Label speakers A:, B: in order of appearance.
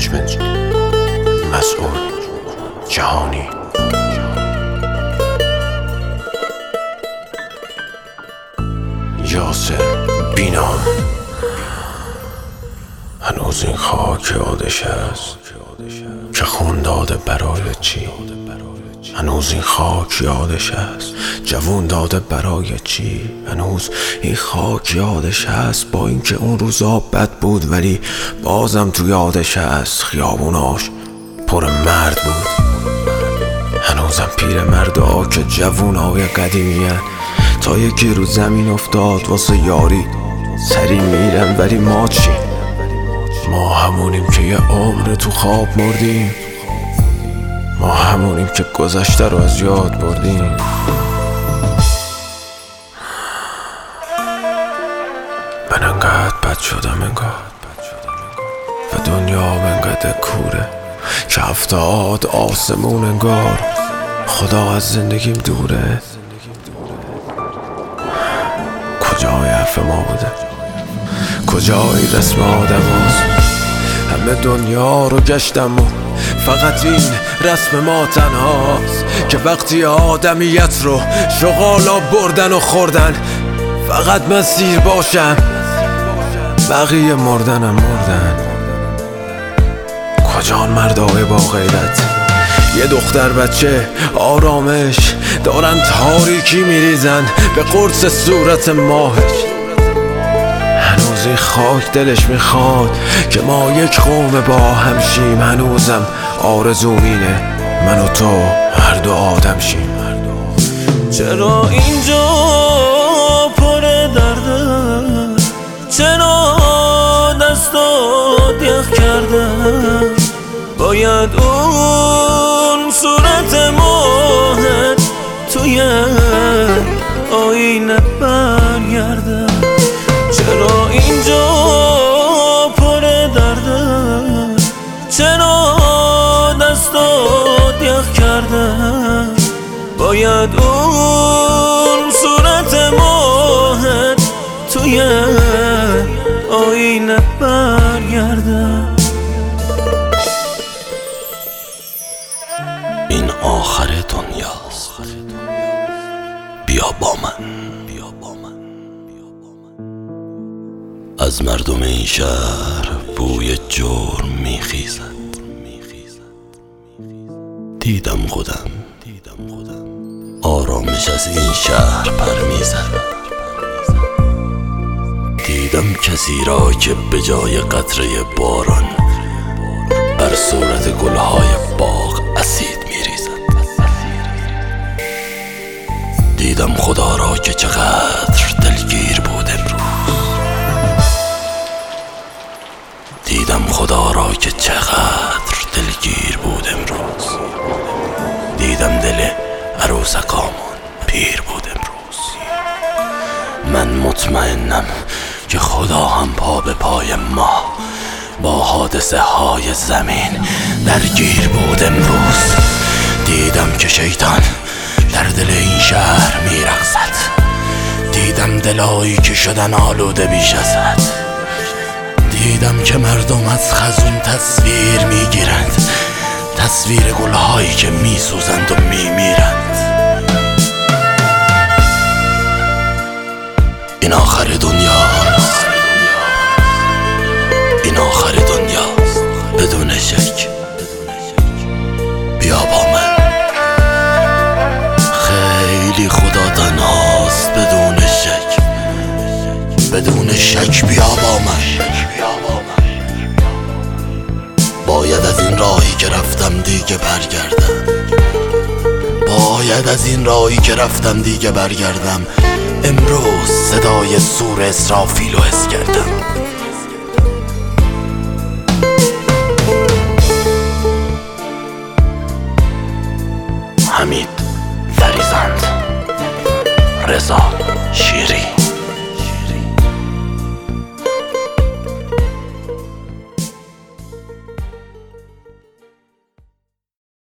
A: منیجمنت، مسئول، جهانی. یاسر بینام. هنوز این خاک یادش است که خون داده برای چی؟ هنوز این خاک یادش است جوون داده برای چی؟ هنوز این خاک یادش است با اینکه اون روزا بد بود ولی بازم تو یادش است خیابوناش پر مرد بود. هنوزم پیر مردا که جوونای قدیمی‌ان تا یکی رو زمین افتاد واسه یاری سری میرن، ولی ما چی؟ ما همونیم که یه عمر تو خواب مردیم، ما همونیم که گذشته رو از یاد بردیم. من انقدر بد شدم انگار و دنیا انقدر کوره که 70 آسمون انگار خدا از زندگیم دوره. کجای حرف ما بوده؟ کجای رسم آدم هاست؟ همه دنیا رو گشتم و فقط این رسم ما تنهاست که وقتی آدمیت رو شغالا بردن و خوردن فقط من سیر باشم، بقیه مردنم مردن. کجان مردای با غیرت؟ یه دختر بچه آرامش دارن تاریکی میریزن به قرص صورت ماهش. هنوز این خاک دلش میخواد که ما یک قوم با هم شیم. هنوزم آرزوم اینه من و تو هر دو آدم شیم.
B: چرا اینجا پر درده؟ چرا دستات یخ کرده؟ باید اون صورت ماهت توی آینه برگرده. چرا اینجا پر درده؟ چرا دستات یخ کرده؟ باید اون صورت ماهت توی آینه برگرده.
C: این آخر دنیاست، بیا با من. از مردم این شهر بوی جرم میخیزد. دیدم خودم آرامش از این شهر پر میزد. دیدم کسی را که به جای قطره باران بر صورت گلهای باغ اسید میریزد. دیدم خدا را که چقدر دلگیر بود امروز. دیدم خدا را که چقدر دلگیر بود امروز. دیدم دل عروسکامون پیر بود امروز. من مطمئنم که خدا هم پا به پای ما با حادثه های زمین درگیر بود امروز. دیدم که شیطان در دل این شهر میرقصد. دیدم دلایی که شدن آلوده بیش از حد. دیدم که مردم از خزون تصویر میگیرند، تصویر گلهایی که میسوزند و میمیرند. این آخر دنیاست، این آخر دنیاست بدون شک. بیا با من. خیلی خدا تنهاست بدون شک، بدون شک. بیا با من. باید از این راهی که رفتم دیگه برگردم. باید از این راهی که رفتم دیگه برگردم. امروز صدای سور اسرافیل رو حس کردم. حمید فریزند، رضا شیری.